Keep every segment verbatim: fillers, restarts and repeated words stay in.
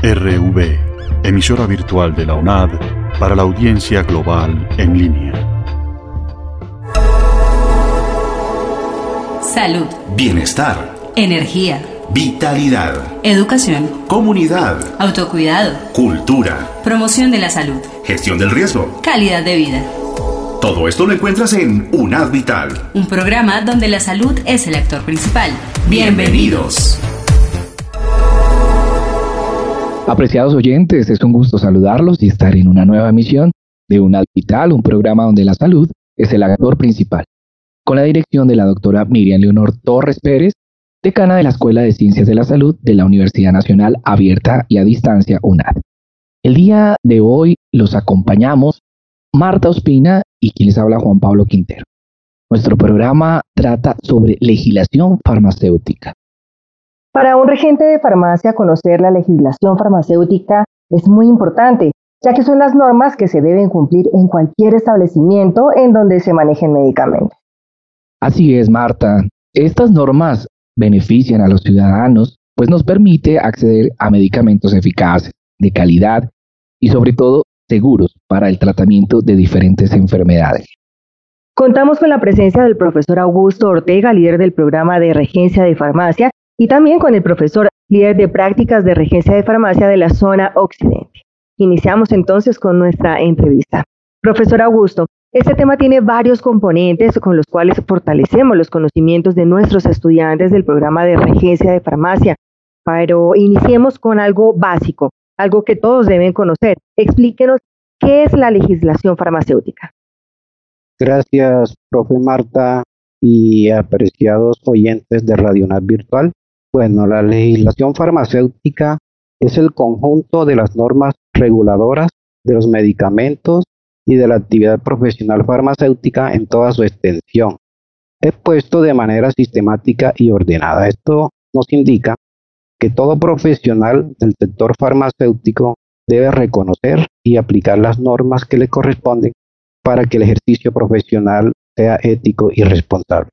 R V, emisora virtual de la U N A D para la audiencia global en línea. Salud. Bienestar. Energía. Vitalidad. Educación. Comunidad. Autocuidado. Cultura. Promoción de la salud. Gestión del riesgo. Calidad de vida. Todo esto lo encuentras en U N A D Vital. Un programa donde la salud es el actor principal. Bienvenidos. Apreciados oyentes, es un gusto saludarlos y estar en una nueva emisión de U N A D Vital, un programa donde la salud es el actor principal, con la dirección de la doctora Miriam Leonor Torres Pérez, decana de la Escuela de Ciencias de la Salud de la Universidad Nacional Abierta y a Distancia U N A D. El día de hoy los acompañamos Marta Ospina y quien les habla Juan Pablo Quintero. Nuestro programa trata sobre legislación farmacéutica. Para un regente de farmacia, conocer la legislación farmacéutica es muy importante, ya que son las normas que se deben cumplir en cualquier establecimiento en donde se manejen medicamentos. Así es, Marta. Estas normas benefician a los ciudadanos, pues nos permite acceder a medicamentos eficaces, de calidad y sobre todo seguros para el tratamiento de diferentes enfermedades. Contamos con la presencia del profesor Augusto Ortega, líder del programa de regencia de farmacia, y también con el profesor líder de prácticas de regencia de farmacia de la zona occidente. Iniciamos entonces con nuestra entrevista. Profesor Augusto, este tema tiene varios componentes con los cuales fortalecemos los conocimientos de nuestros estudiantes del programa de regencia de farmacia, pero iniciemos con algo básico, algo que todos deben conocer. Explíquenos qué es la legislación farmacéutica. Gracias, profe Marta y apreciados oyentes de Radio U N A D Virtual. Bueno, la legislación farmacéutica es el conjunto de las normas reguladoras de los medicamentos y de la actividad profesional farmacéutica en toda su extensión, expuesto de manera sistemática y ordenada. Esto nos indica que todo profesional del sector farmacéutico debe reconocer y aplicar las normas que le corresponden para que el ejercicio profesional sea ético y responsable.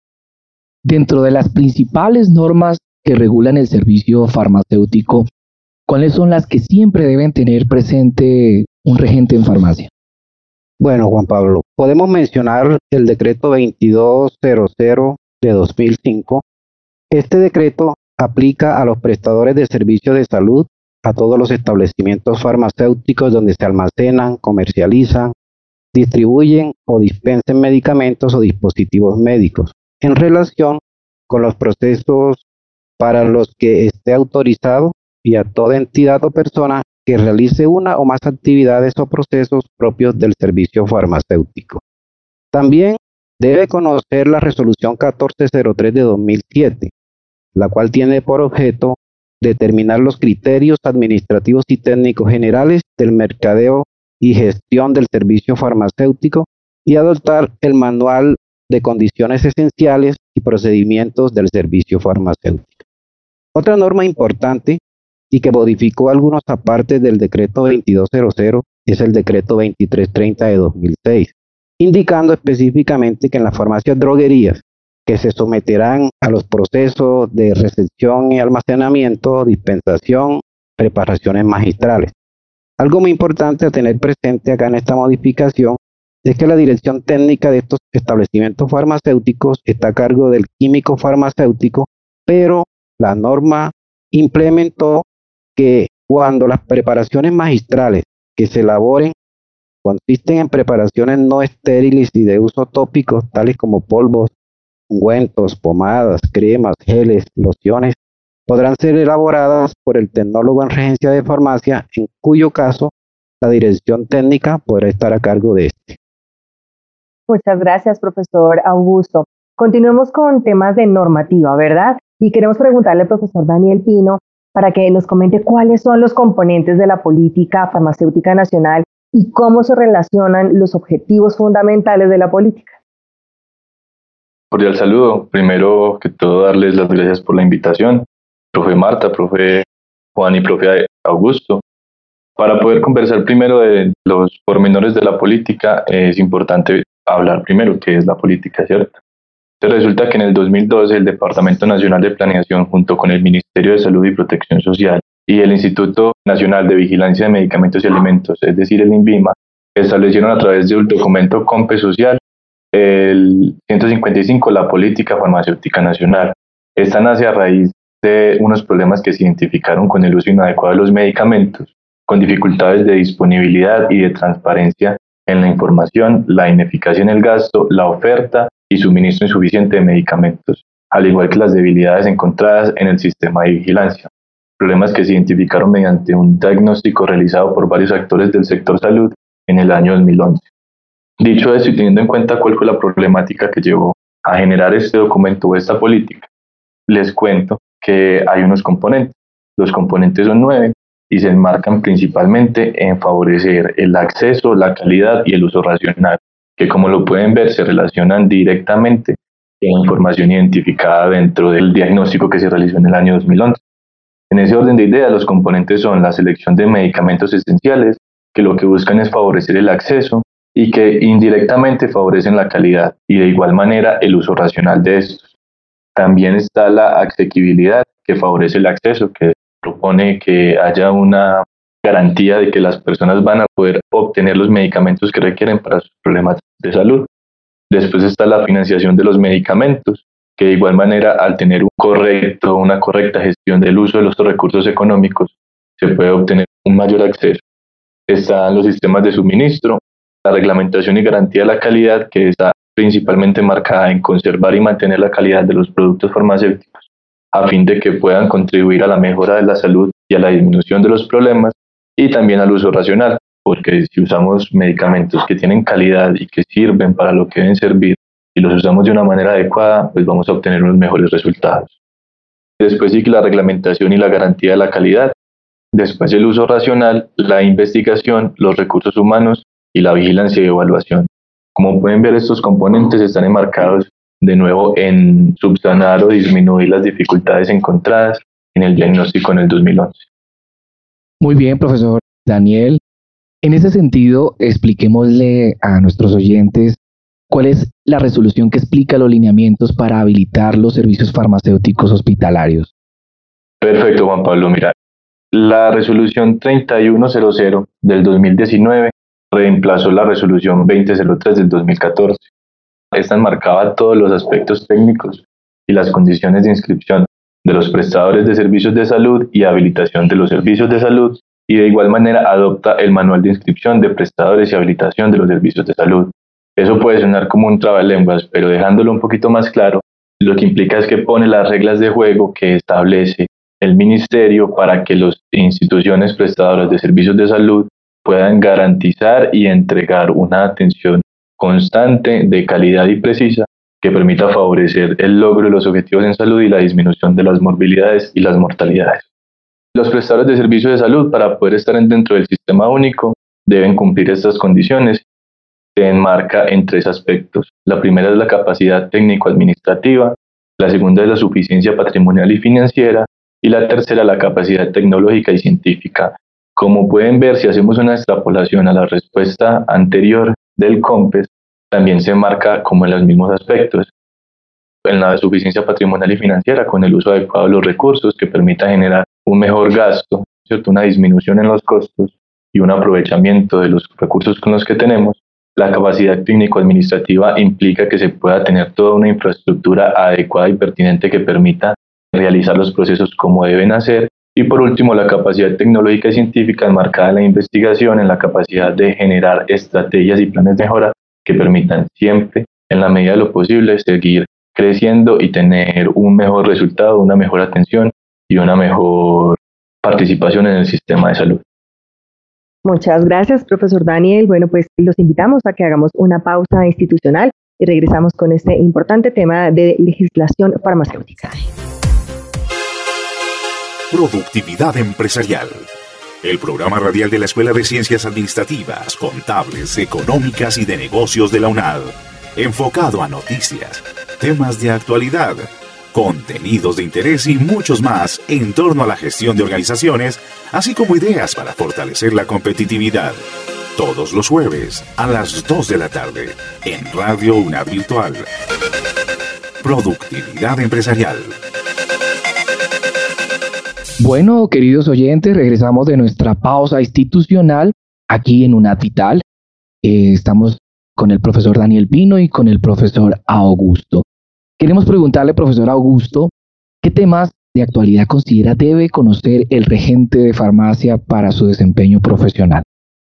Dentro de las principales normas que regulan el servicio farmacéutico, ¿cuáles son las que siempre deben tener presente un regente en farmacia? Bueno, Juan Pablo, podemos mencionar el decreto veintidós cero de dos mil cinco. Este decreto aplica a los prestadores de servicios de salud, a todos los establecimientos farmacéuticos donde se almacenan, comercializan, distribuyen o dispensen medicamentos o dispositivos médicos, en relación con los procesos para los que esté autorizado y a toda entidad o persona que realice una o más actividades o procesos propios del servicio farmacéutico. También debe conocer la resolución catorce cero tres de dos mil siete, la cual tiene por objeto determinar los criterios administrativos y técnicos generales del mercadeo y gestión del servicio farmacéutico y adoptar el manual de condiciones esenciales y procedimientos del servicio farmacéutico. Otra norma importante y que modificó algunos apartes del decreto veintidós cero es el decreto veintitrés treinta de dos mil seis, indicando específicamente que en las farmacias droguerías que se someterán a los procesos de recepción y almacenamiento, dispensación, preparaciones magistrales. Algo muy importante a tener presente acá en esta modificación es que la dirección técnica de estos establecimientos farmacéuticos está a cargo del químico farmacéutico, pero la norma implementó que cuando las preparaciones magistrales que se elaboren consisten en preparaciones no estériles y de uso tópico, tales como polvos, ungüentos, pomadas, cremas, geles, lociones, podrán ser elaboradas por el tecnólogo en regencia de farmacia, en cuyo caso la dirección técnica podrá estar a cargo de este. Muchas gracias, profesor Augusto. Continuemos con temas de normativa, ¿verdad? Y queremos preguntarle al profesor Daniel Pino para que nos comente cuáles son los componentes de la política farmacéutica nacional y cómo se relacionan los objetivos fundamentales de la política. Cordial saludo. Primero que todo, darles las gracias por la invitación, profe Marta, profe Juan y profe Augusto. Para poder conversar primero de los pormenores de la política, es importante hablar primero qué es la política, ¿cierto? Entonces resulta que en el dos mil doce el Departamento Nacional de Planeación, junto con el Ministerio de Salud y Protección Social y el Instituto Nacional de Vigilancia de Medicamentos y Alimentos, es decir, el INVIMA, establecieron a través de un documento COMPE social, el ciento cincuenta y cinco, la Política Farmacéutica Nacional. Esta nace a raíz de unos problemas que se identificaron con el uso inadecuado de los medicamentos, con dificultades de disponibilidad y de transparencia en la información, la ineficacia en el gasto, la oferta y suministro insuficiente de medicamentos, al igual que las debilidades encontradas en el sistema de vigilancia. Problemas que se identificaron mediante un diagnóstico realizado por varios actores del sector salud en el año dos mil once. Dicho esto y teniendo en cuenta cuál fue la problemática que llevó a generar este documento o esta política, les cuento que hay unos componentes. Los componentes son nueve y se enmarcan principalmente en favorecer el acceso, la calidad y el uso racional, que como lo pueden ver se relacionan directamente con la información identificada dentro del diagnóstico que se realizó en el año dos mil once. En ese orden de ideas, los componentes son la selección de medicamentos esenciales, que lo que buscan es favorecer el acceso y que indirectamente favorecen la calidad y de igual manera el uso racional de estos. También está la asequibilidad, que favorece el acceso, que propone que haya una garantía de que las personas van a poder obtener los medicamentos que requieren para sus problemas de salud. Después está la financiación de los medicamentos, que de igual manera al tener un correcto, una correcta gestión del uso de los recursos económicos, se puede obtener un mayor acceso. Están los sistemas de suministro, la reglamentación y garantía de la calidad, que está principalmente marcada en conservar y mantener la calidad de los productos farmacéuticos, a fin de que puedan contribuir a la mejora de la salud y a la disminución de los problemas, y también al uso racional, porque si usamos medicamentos que tienen calidad y que sirven para lo que deben servir, y los usamos de una manera adecuada, pues vamos a obtener unos mejores resultados. Después sigue la reglamentación y la garantía de la calidad. Después el uso racional, la investigación, los recursos humanos y la vigilancia y evaluación. Como pueden ver, estos componentes están enmarcados de nuevo en subsanar o disminuir las dificultades encontradas en el diagnóstico en el dos mil once. Muy bien, profesor Daniel. En ese sentido, expliquémosle a nuestros oyentes cuál es la resolución que explica los lineamientos para habilitar los servicios farmacéuticos hospitalarios. Perfecto, Juan Pablo. Mira, la resolución treinta y uno cero cero del dos mil diecinueve reemplazó la resolución veinte cero tres del dos mil catorce. Esta enmarcaba todos los aspectos técnicos y las condiciones de inscripción de los prestadores de servicios de salud y habilitación de los servicios de salud, y de igual manera adopta el manual de inscripción de prestadores y habilitación de los servicios de salud. Eso puede sonar como un trabalenguas, pero dejándolo un poquito más claro, lo que implica es que pone las reglas de juego que establece el ministerio para que las instituciones prestadoras de servicios de salud puedan garantizar y entregar una atención constante, de calidad y precisa, que permita favorecer el logro de los objetivos en salud y la disminución de las morbilidades y las mortalidades. Los prestadores de servicios de salud, para poder estar dentro del sistema único, deben cumplir estas condiciones. Se enmarca en tres aspectos. La primera es la capacidad técnico-administrativa, la segunda es la suficiencia patrimonial y financiera, y la tercera la capacidad tecnológica y científica. Como pueden ver, si hacemos una extrapolación a la respuesta anterior del COMPES, también se enmarca como en los mismos aspectos. En la suficiencia patrimonial y financiera, con el uso adecuado de los recursos que permita generar un mejor gasto, ¿cierto? Una disminución en los costos y un aprovechamiento de los recursos con los que tenemos. La capacidad técnico-administrativa implica que se pueda tener toda una infraestructura adecuada y pertinente que permita realizar los procesos como deben hacer. Y por último, la capacidad tecnológica y científica enmarcada en la investigación, en la capacidad de generar estrategias y planes de mejora que permitan siempre, en la medida de lo posible, seguir creciendo y tener un mejor resultado, una mejor atención y una mejor participación en el sistema de salud. Muchas gracias, profesor Daniel. Bueno, pues los invitamos a que hagamos una pausa institucional y regresamos con este importante tema de legislación farmacéutica. Productividad empresarial. El programa radial de la Escuela de Ciencias Administrativas, Contables, Económicas y de Negocios de la UNAD. Enfocado a noticias, temas de actualidad, contenidos de interés y muchos más en torno a la gestión de organizaciones, así como ideas para fortalecer la competitividad. Todos los jueves a las dos de la tarde en Radio UNAD Virtual. Productividad empresarial. Bueno, queridos oyentes, regresamos de nuestra pausa institucional aquí en UNAD Vital. Eh, estamos con el profesor Daniel Pino y con el profesor Augusto. Queremos preguntarle, profesor Augusto, ¿qué temas de actualidad considera debe conocer el regente de farmacia para su desempeño profesional?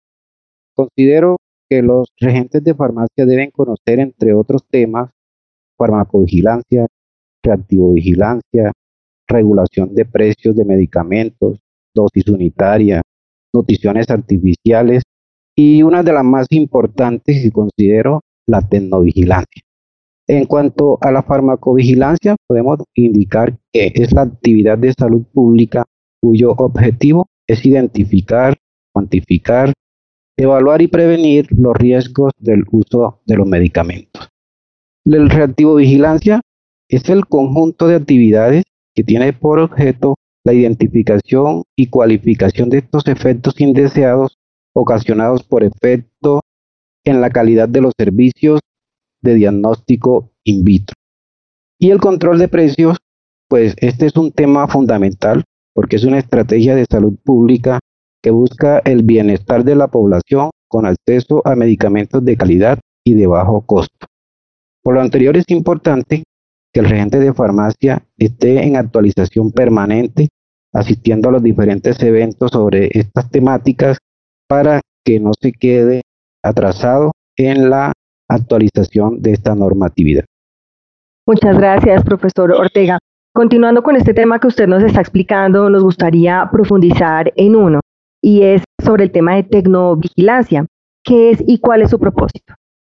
Considero que los regentes de farmacia deben conocer, entre otros temas, farmacovigilancia, reactivovigilancia, regulación de precios de medicamentos, dosis unitaria, nutriciones artificiales y una de las más importantes que considero, la tecnovigilancia. En cuanto a la farmacovigilancia, podemos indicar que es la actividad de salud pública cuyo objetivo es identificar, cuantificar, evaluar y prevenir los riesgos del uso de los medicamentos. La reactivovigilancia es el conjunto de actividades que tiene por objeto la identificación y cualificación de estos efectos indeseados ocasionados por efectos en la calidad de los servicios de diagnóstico in vitro. Y el control de precios, pues este es un tema fundamental porque es una estrategia de salud pública que busca el bienestar de la población con acceso a medicamentos de calidad y de bajo costo. Por lo anterior, es importante que el regente de farmacia esté en actualización permanente, asistiendo a los diferentes eventos sobre estas temáticas para que no se quede atrasado en la actualización de esta normatividad. Muchas gracias, profesor Ortega. Continuando con este tema que usted nos está explicando, nos gustaría profundizar en uno, y es sobre el tema de tecnovigilancia. ¿Qué es y cuál es su propósito?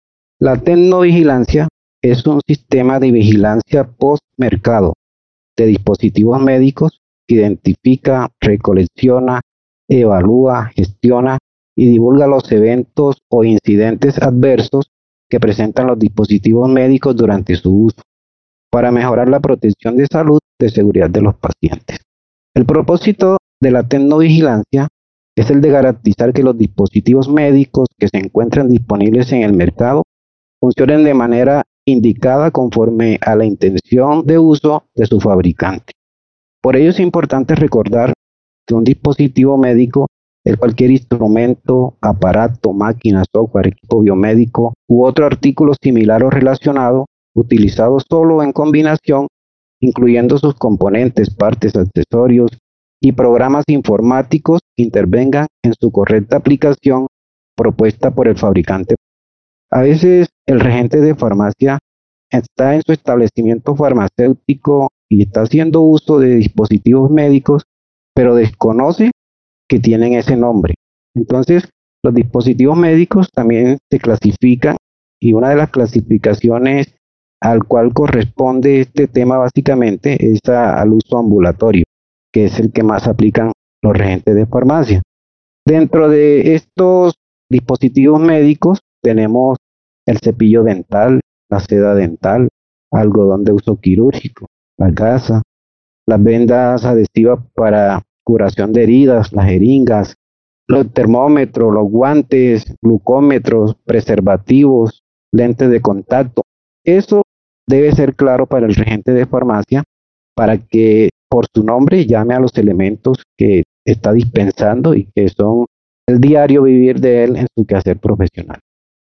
La tecnovigilancia es un sistema de vigilancia post-mercado de dispositivos médicos que identifica, recolecciona, evalúa, gestiona y divulga los eventos o incidentes adversos que presentan los dispositivos médicos durante su uso, para mejorar la protección de salud y de seguridad de los pacientes. El propósito de la tecnovigilancia es el de garantizar que los dispositivos médicos que se encuentran disponibles en el mercado funcionen de manera indicada conforme a la intención de uso de su fabricante. Por ello es importante recordar que un dispositivo médico es cualquier instrumento, aparato, máquina, software, equipo biomédico u otro artículo similar o relacionado utilizado solo o en combinación, incluyendo sus componentes, partes, accesorios y programas informáticos que intervengan en su correcta aplicación propuesta por el fabricante. A veces el regente de farmacia está en su establecimiento farmacéutico y está haciendo uso de dispositivos médicos, pero desconoce que tienen ese nombre. Entonces, los dispositivos médicos también se clasifican y una de las clasificaciones al cual corresponde este tema básicamente es a, al uso ambulatorio, que es el que más aplican los regentes de farmacia. Dentro de estos dispositivos médicos tenemos el cepillo dental, la seda dental, algodón de uso quirúrgico, la gasa, las vendas adhesivas para curación de heridas, las jeringas, los termómetros, los guantes, glucómetros, preservativos, lentes de contacto. Eso debe ser claro para el regente de farmacia para que por su nombre llame a los elementos que está dispensando y que son el diario vivir de él en su quehacer profesional.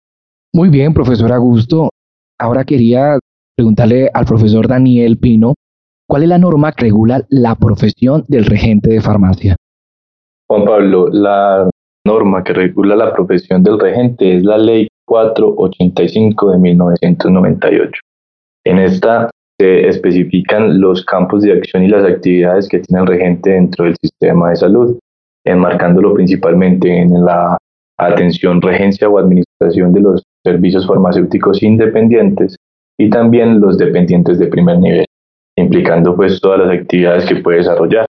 Muy bien, profesor Augusto. Ahora quería preguntarle al profesor Daniel Pino, ¿cuál es la norma que regula la profesión del regente de farmacia? Juan Pablo, la norma que regula la profesión del regente es la Ley cuatrocientos ochenta y cinco de mil novecientos noventa y ocho. En esta se especifican los campos de acción y las actividades que tiene el regente dentro del sistema de salud, enmarcándolo principalmente en la atención, regencia o administración de los servicios farmacéuticos independientes y también los dependientes de primer nivel, implicando pues todas las actividades que puede desarrollar.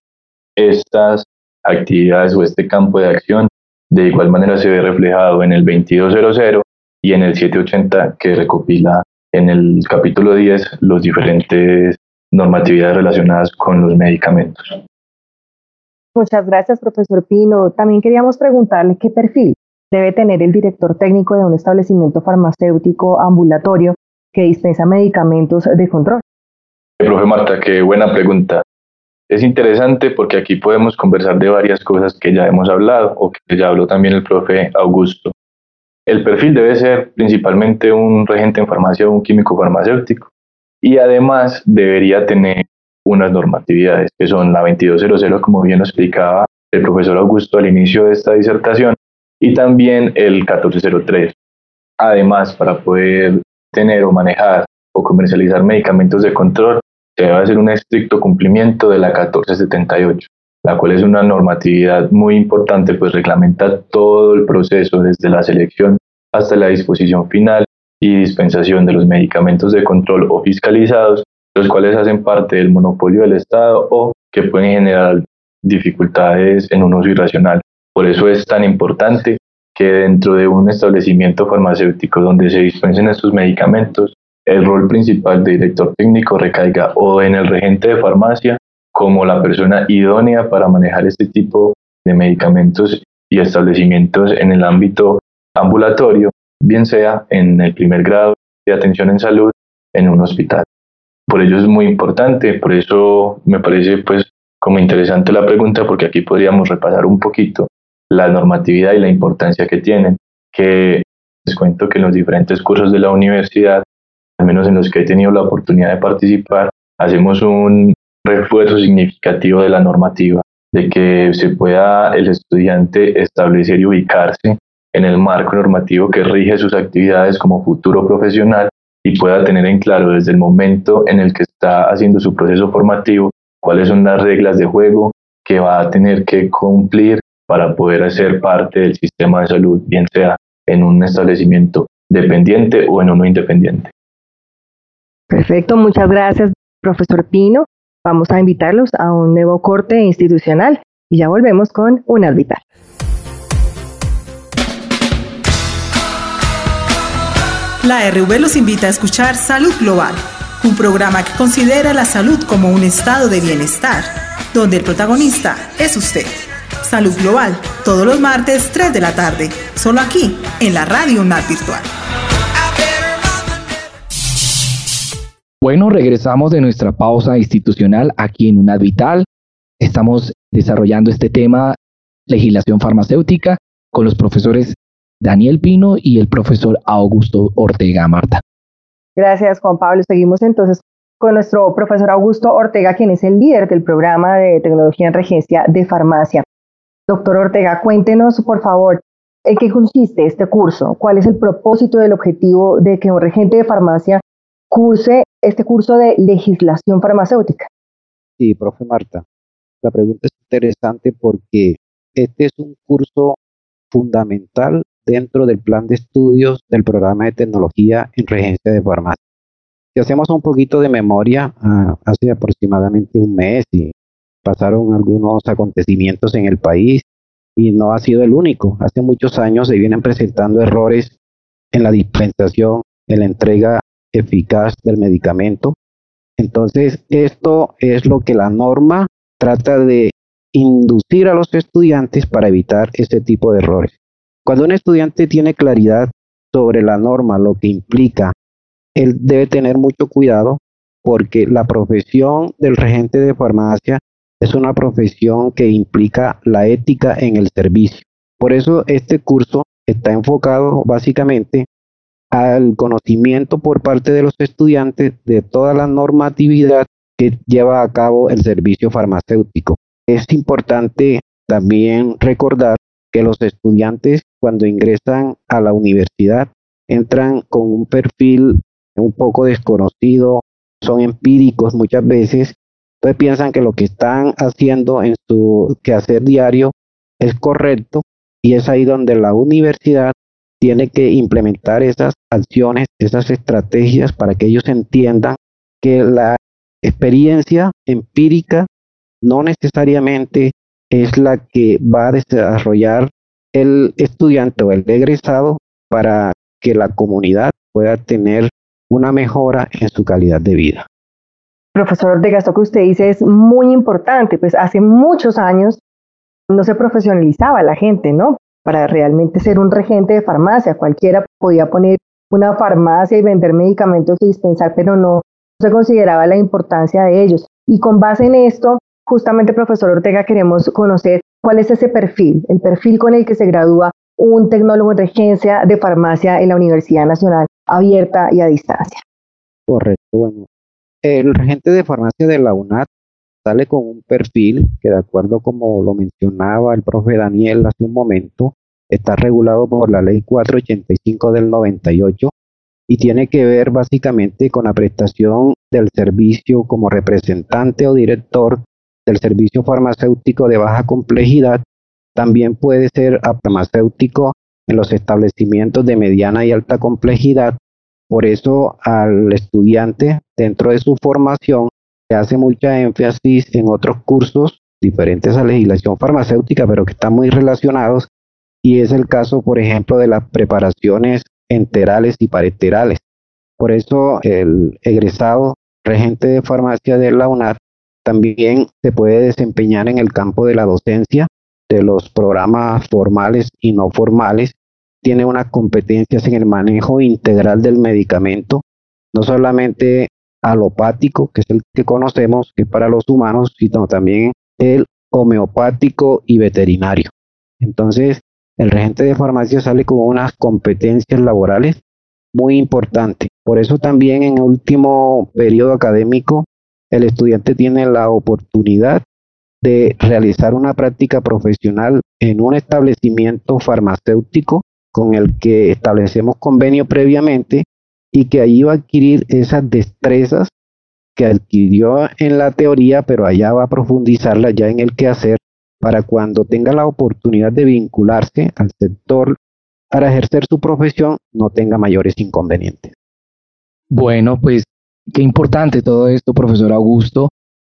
Estas actividades o este campo de acción de igual manera se ve reflejado en el veintidós cero cero y en el setecientos ochenta, que recopila en el capítulo diez los diferentes normatividades relacionadas con los medicamentos. Muchas gracias, profesor Pino. También queríamos preguntarle qué perfil debe tener el director técnico de un establecimiento farmacéutico ambulatorio que dispensa medicamentos de control. Profe Marta, qué buena pregunta. Es interesante porque aquí podemos conversar de varias cosas que ya hemos hablado o que ya habló también el profe Augusto. El perfil debe ser principalmente un regente en farmacia o un químico farmacéutico y además debería tener unas normatividades que son la veintidós cero cero, como bien lo explicaba el profesor Augusto al inicio de esta disertación, y también el catorce cero tres. Además, para poder tener o manejar o comercializar medicamentos de control, se debe hacer un estricto cumplimiento de la catorce setenta y ocho, la cual es una normatividad muy importante, pues reglamenta todo el proceso desde la selección hasta la disposición final y dispensación de los medicamentos de control o fiscalizados, los cuales hacen parte del monopolio del Estado o que pueden generar dificultades en un uso irracional. Por eso es tan importante que dentro de un establecimiento farmacéutico donde se dispensen estos medicamentos, el rol principal de director técnico recaiga o en el regente de farmacia como la persona idónea para manejar este tipo de medicamentos y establecimientos en el ámbito ambulatorio, bien sea en el primer grado de atención en salud en un hospital. Por ello es muy importante, por eso me parece pues como interesante la pregunta, porque aquí podríamos repasar un poquito la normatividad y la importancia que tienen, que les cuento que en los diferentes cursos de la universidad, al menos en los que he tenido la oportunidad de participar, hacemos un refuerzo significativo de la normativa, de que se pueda el estudiante establecer y ubicarse en el marco normativo que rige sus actividades como futuro profesional y pueda tener en claro desde el momento en el que está haciendo su proceso formativo cuáles son las reglas de juego que va a tener que cumplir para poder hacer parte del sistema de salud, bien sea en un establecimiento dependiente o en uno independiente. Perfecto, muchas gracias, profesor Pino. Vamos a invitarlos a un nuevo corte institucional y ya volvemos con UNAD Vital. La R V los invita a escuchar Salud Global, un programa que considera la salud como un estado de bienestar, donde el protagonista es usted. Salud Global, todos los martes, tres de la tarde, solo aquí, en la Radio UNAD Virtual. Bueno, regresamos de nuestra pausa institucional aquí en UNAD Vital. Estamos desarrollando este tema, legislación farmacéutica, con los profesores Daniel Pino y el profesor Augusto Ortega. Marta. Gracias, Juan Pablo. Seguimos entonces con nuestro profesor Augusto Ortega, quien es el líder del programa de tecnología en regencia de farmacia. Doctor Ortega, cuéntenos, por favor, ¿en qué consiste este curso? ¿Cuál es el propósito y el objetivo de que un regente de farmacia curse este curso de legislación farmacéutica? Sí, profe Marta, la pregunta es interesante porque este es un curso fundamental dentro del plan de estudios del programa de tecnología en regencia de farmacia. Si hacemos un poquito de memoria, uh, hace aproximadamente un mes y pasaron algunos acontecimientos en el país y no ha sido el único. Hace muchos años se vienen presentando errores en la dispensación, en la entrega eficaz del medicamento. Entonces, esto es lo que la norma trata de inducir a los estudiantes para evitar este tipo de errores. Cuando un estudiante tiene claridad sobre la norma, lo que implica, él debe tener mucho cuidado porque la profesión del regente de farmacia es una profesión que implica la ética en el servicio. Por eso este curso está enfocado básicamente al conocimiento por parte de los estudiantes de toda la normatividad que lleva a cabo el servicio farmacéutico. Es importante también recordar que los estudiantes cuando ingresan a la universidad entran con un perfil un poco desconocido, son empíricos muchas veces, entonces piensan que lo que están haciendo en su quehacer diario es correcto y es ahí donde la universidad tiene que implementar esas acciones, esas estrategias para que ellos entiendan que la experiencia empírica no necesariamente es la que va a desarrollar el estudiante o el egresado para que la comunidad pueda tener una mejora en su calidad de vida. Profesor Ortega, esto que usted dice es muy importante, pues hace muchos años no se profesionalizaba la gente, ¿no? Para realmente ser un regente de farmacia, cualquiera podía poner una farmacia y vender medicamentos y dispensar, pero no se consideraba la importancia de ellos. Y con base en esto, justamente, profesor Ortega, queremos conocer cuál es ese perfil, el perfil con el que se gradúa un tecnólogo en regencia de farmacia en la Universidad Nacional Abierta y a Distancia. Correcto, bueno. El regente de farmacia de la UNAD sale con un perfil que, de acuerdo como lo mencionaba el profe Daniel hace un momento, está regulado por la ley cuatrocientos ochenta y cinco del noventa y ocho y tiene que ver básicamente con la prestación del servicio como representante o director del servicio farmacéutico de baja complejidad. También puede ser farmacéutico en los establecimientos de mediana y alta complejidad. Por eso al estudiante, dentro de su formación, se hace mucha énfasis en otros cursos diferentes a legislación farmacéutica, pero que están muy relacionados, y es el caso, por ejemplo, de las preparaciones enterales y parenterales. Por eso el egresado regente de farmacia de la UNAD también se puede desempeñar en el campo de la docencia, de los programas formales y no formales. Tiene unas competencias en el manejo integral del medicamento, no solamente alopático, que es el que conocemos, que es para los humanos, sino también el homeopático y veterinario. Entonces, el regente de farmacia sale con unas competencias laborales muy importantes. Por eso también en el último periodo académico, el estudiante tiene la oportunidad de realizar una práctica profesional en un establecimiento farmacéutico con el que establecemos convenio previamente y que allí va a adquirir esas destrezas que adquirió en la teoría, pero allá va a profundizarlas ya en el quehacer para cuando tenga la oportunidad de vincularse al sector para ejercer su profesión no tenga mayores inconvenientes. Bueno, pues qué importante todo esto, profesor Augusto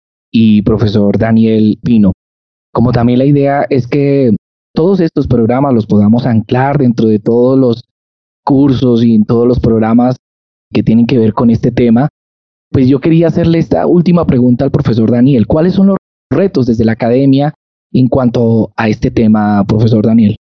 y profesor Daniel Pino. Como también la idea es que todos estos programas los podamos anclar dentro de todos los cursos y en todos los programas que tienen que ver con este tema, pues yo quería hacerle esta última pregunta al profesor Daniel. ¿Cuáles son los retos desde la academia en cuanto a este tema, profesor Daniel?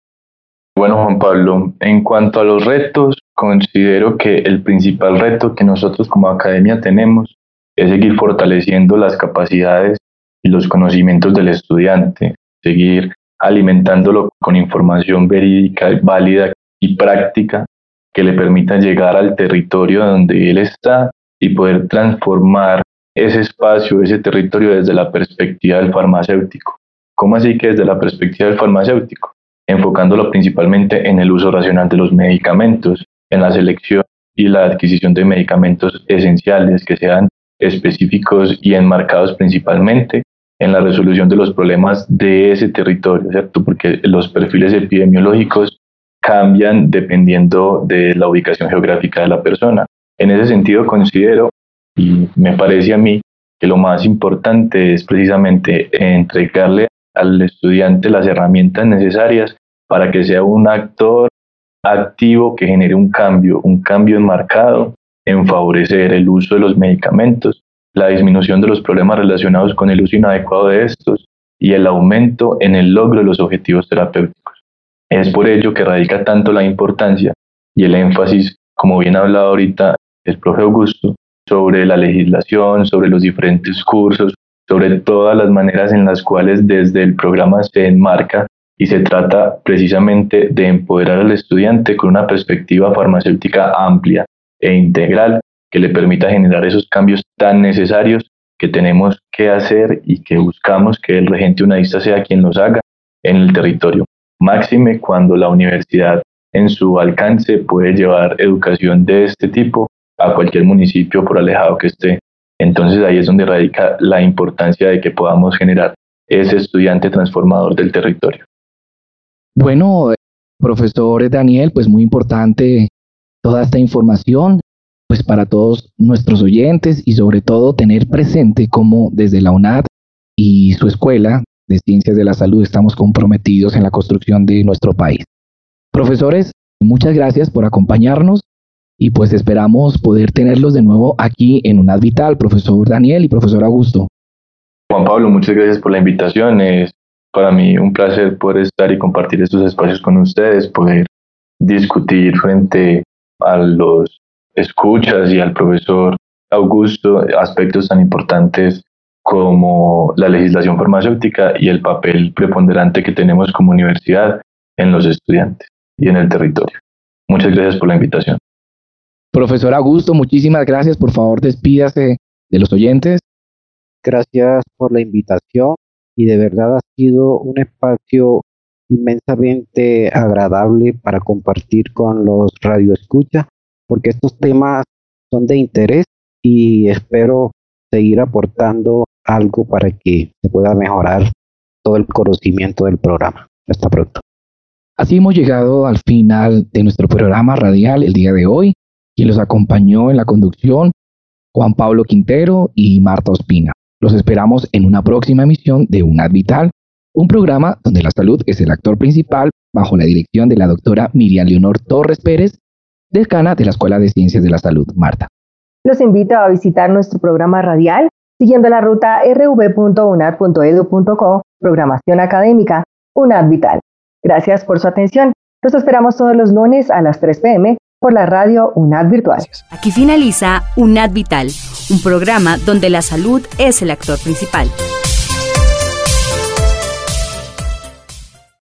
Bueno, Juan Pablo, en cuanto a los retos, considero que el principal reto que nosotros como academia tenemos es seguir fortaleciendo las capacidades y los conocimientos del estudiante, seguir alimentándolo con información verídica, válida y práctica que le permita llegar al territorio donde él está y poder transformar ese espacio, ese territorio desde la perspectiva del farmacéutico. ¿Cómo así que desde la perspectiva del farmacéutico? Enfocándolo principalmente en el uso racional de los medicamentos, en la selección y la adquisición de medicamentos esenciales que sean específicos y enmarcados principalmente en la resolución de los problemas de ese territorio, ¿cierto? Porque los perfiles epidemiológicos cambian dependiendo de la ubicación geográfica de la persona. En ese sentido considero, y me parece a mí, que lo más importante es precisamente entregarle al estudiante las herramientas necesarias para que sea un actor activo que genere un cambio, un cambio enmarcado en favorecer el uso de los medicamentos, la disminución de los problemas relacionados con el uso inadecuado de estos y el aumento en el logro de los objetivos terapéuticos. Es por ello que radica tanto la importancia y el énfasis, como bien ha hablado ahorita el profe Augusto, sobre la legislación, sobre los diferentes cursos, sobre todas las maneras en las cuales desde el programa se enmarca y se trata precisamente de empoderar al estudiante con una perspectiva farmacéutica amplia e integral que le permita generar esos cambios tan necesarios que tenemos que hacer y que buscamos que el regente unadista sea quien los haga en el territorio. Máxime cuando la universidad en su alcance puede llevar educación de este tipo a cualquier municipio por alejado que esté. Entonces ahí es donde radica la importancia de que podamos generar ese estudiante transformador del territorio. Bueno, profesor Daniel, pues muy importante toda esta información, pues para todos nuestros oyentes y sobre todo tener presente cómo desde la UNAD y su escuela de Ciencias de la Salud estamos comprometidos en la construcción de nuestro país. Profesores, muchas gracias por acompañarnos y pues esperamos poder tenerlos de nuevo aquí en UNAD Vital, profesor Daniel y profesor Augusto. Juan Pablo, muchas gracias por la invitación. Es para mí un placer poder estar y compartir estos espacios con ustedes, poder discutir frente a los escuchas y al profesor Augusto aspectos tan importantes como la legislación farmacéutica y el papel preponderante que tenemos como universidad en los estudiantes y en el territorio. Muchas gracias por la invitación. Profesor Augusto, muchísimas gracias. Por favor, despídase de los oyentes. Gracias por la invitación y de verdad ha sido un espacio inmensamente agradable para compartir con los radioescuchas, porque estos temas son de interés y espero seguir aportando algo para que se pueda mejorar todo el conocimiento del programa. Hasta pronto. Así hemos llegado al final de nuestro programa radial el día de hoy. Quien los acompañó en la conducción, Juan Pablo Quintero y Marta Ospina. Los esperamos en una próxima emisión de UNAD Vital, un programa donde la salud es el actor principal, bajo la dirección de la doctora Miriam Leonor Torres Pérez, decana de la Escuela de Ciencias de la Salud. Marta. Los invito a visitar nuestro programa radial siguiendo la ruta r v punto u n a d punto e d u punto co, programación académica, UNAD Vital. Gracias por su atención. Los esperamos todos los lunes a las tres p m por la radio UNAD Virtual. Aquí finaliza UNAD Vital, un programa donde la salud es el actor principal.